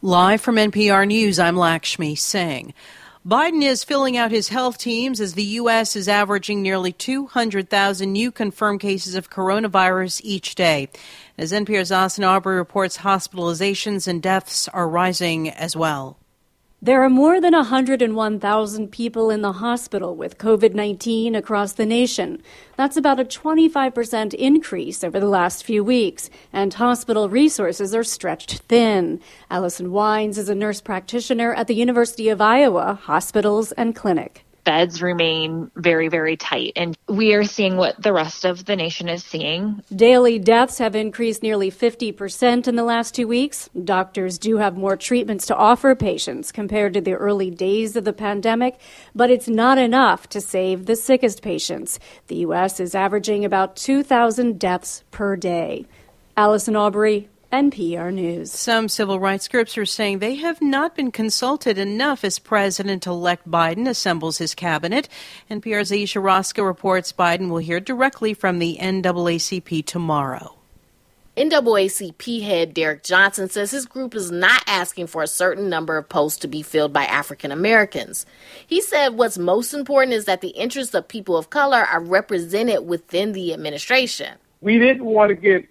Live from NPR News, I'm Lakshmi Singh. Biden is filling out his health teams as the U.S. is averaging nearly 200,000 new confirmed cases of coronavirus each day. As NPR's Austin Aubrey reports, hospitalizations and deaths are rising as well. There are more than 101,000 people in the hospital with COVID-19 across the nation. That's about a 25% increase over the last few weeks, and hospital resources are stretched thin. Allison Wines is a nurse practitioner at the University of Iowa Hospitals and Clinic. Beds remain very, very tight, and we are seeing what the rest of the nation is seeing. Daily deaths have increased nearly 50% in the last 2 weeks. Doctors do have more treatments to offer patients compared to the early days of the pandemic, but it's not enough to save the sickest patients. The U.S. is averaging about 2,000 deaths per day. Allison Aubrey, NPR News. Some civil rights groups are saying they have not been consulted enough as President-elect Biden assembles his cabinet. NPR's Aisha Roscoe reports Biden will hear directly from the NAACP tomorrow. NAACP head Derek Johnson says his group is not asking for a certain number of posts to be filled by African Americans. He said what's most important is that the interests of people of color are represented within the administration. We didn't want to get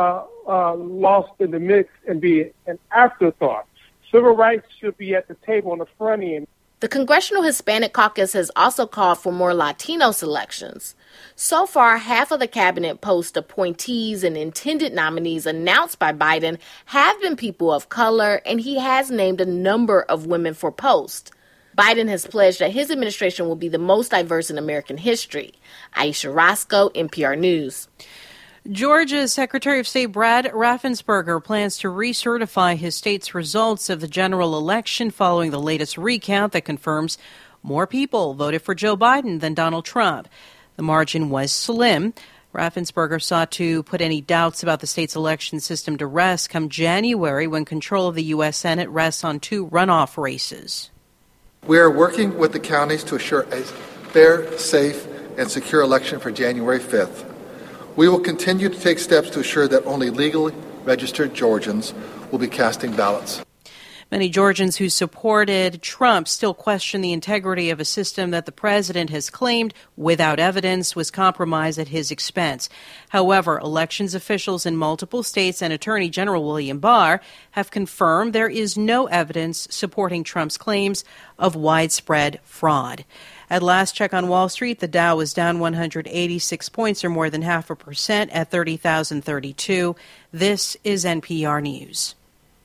lost in the mix and be an afterthought. Civil rights should be at the table on the front end. The Congressional Hispanic Caucus has also called for more Latino selections. So far, half of the cabinet post appointees and intended nominees announced by Biden have been people of color, and he has named a number of women for posts. Biden has pledged that his administration will be the most diverse in American history. Aisha Roscoe, NPR News. Georgia's Secretary of State Brad Raffensperger plans to recertify his state's results of the general election following the latest recount that confirms more people voted for Joe Biden than Donald Trump. The margin was slim. Raffensperger sought to put any doubts about the state's election system to rest come January when control of the U.S. Senate rests on two runoff races. We are working with the counties to assure a fair, safe, and secure election for January 5th. We will continue to take steps to assure that only legally registered Georgians will be casting ballots. Many Georgians who supported Trump still question the integrity of a system that the president has claimed, without evidence, was compromised at his expense. However, elections officials in multiple states and Attorney General William Barr have confirmed there is no evidence supporting Trump's claims of widespread fraud. At last check on Wall Street, the Dow was down 186 points, or more than 0.5%, at 30,032. This is NPR News.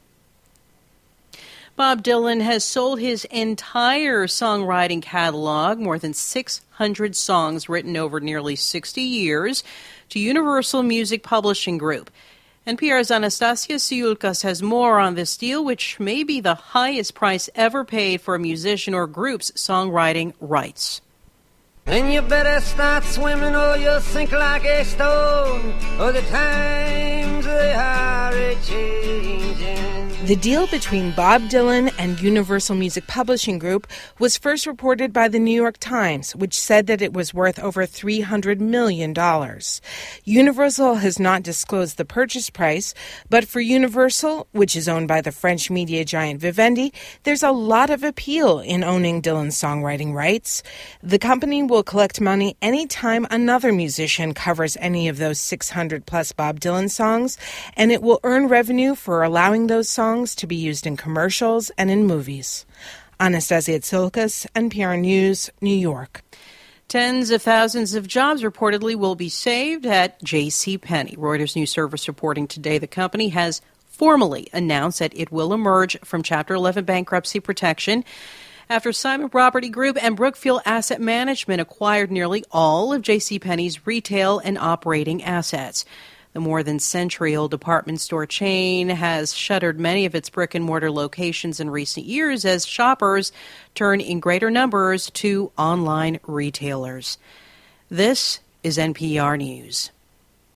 Bob Dylan has sold his entire songwriting catalog, more than 600 songs written over nearly 60 years, to Universal Music Publishing Group. NPR's Anastasia Siulkas has more on this deal, which may be the highest price ever paid for a musician or group's songwriting rights. And you better start swimming or you'll sink like a stone, or the times they are a-changing. The deal between Bob Dylan and Universal Music Publishing Group was first reported by the New York Times, which said that it was worth over $300 million. Universal has not disclosed the purchase price, but for Universal, which is owned by the French media giant Vivendi, there's a lot of appeal in owning Dylan's songwriting rights. The company will collect money anytime another musician covers any of those 600-plus Bob Dylan songs, and it will earn revenue for allowing those songs to be used in commercials and in movies. Anastasia Siulkas, NPR News, New York. Tens of thousands of jobs reportedly will be saved at JCPenney. Reuters News Service reporting today the company has formally announced that it will emerge from Chapter 11 bankruptcy protection after Simon Property Group and Brookfield Asset Management acquired nearly all of JCPenney's retail and operating assets. The more than century-old department store chain has shuttered many of its brick-and-mortar locations in recent years as shoppers turn in greater numbers to online retailers. This is NPR News.